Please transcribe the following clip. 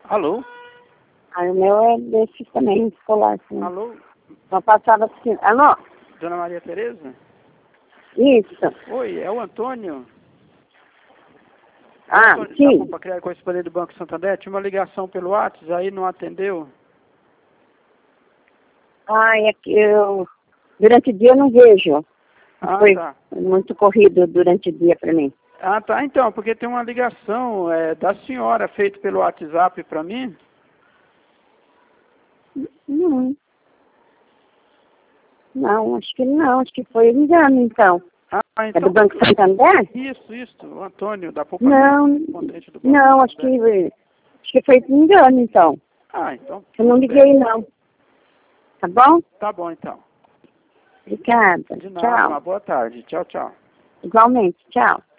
Alô? Aí o meu é desse também, escolar, assim. Alô? Só passava assim. Alô? Dona Maria Tereza? Isso. Oi, é o Antônio. Ah, Antônio, sim. para criar correspondente do Banco Santander, tinha uma ligação pelo WhatsApp, aí não atendeu. Ai, é que eu... Durante o dia eu não vejo. Ah, Foi tá. muito corrido durante o dia para mim. Ah, tá, então, porque tem uma ligação da senhora feita pelo WhatsApp para mim. Não. Não, acho que não. Acho que foi engano, então. Ah, É então... do Banco Santander? Isso, o Antônio, da poupança. Não. Correspondente do Banco Não, acho Santander. que foi engano, então. Ah, então... Eu não tudo bem. liguei, não. Tá bom? Tá bom, então. Obrigada. De nada, Tchau. uma boa tarde. Tchau, tchau. Igualmente. Tchau.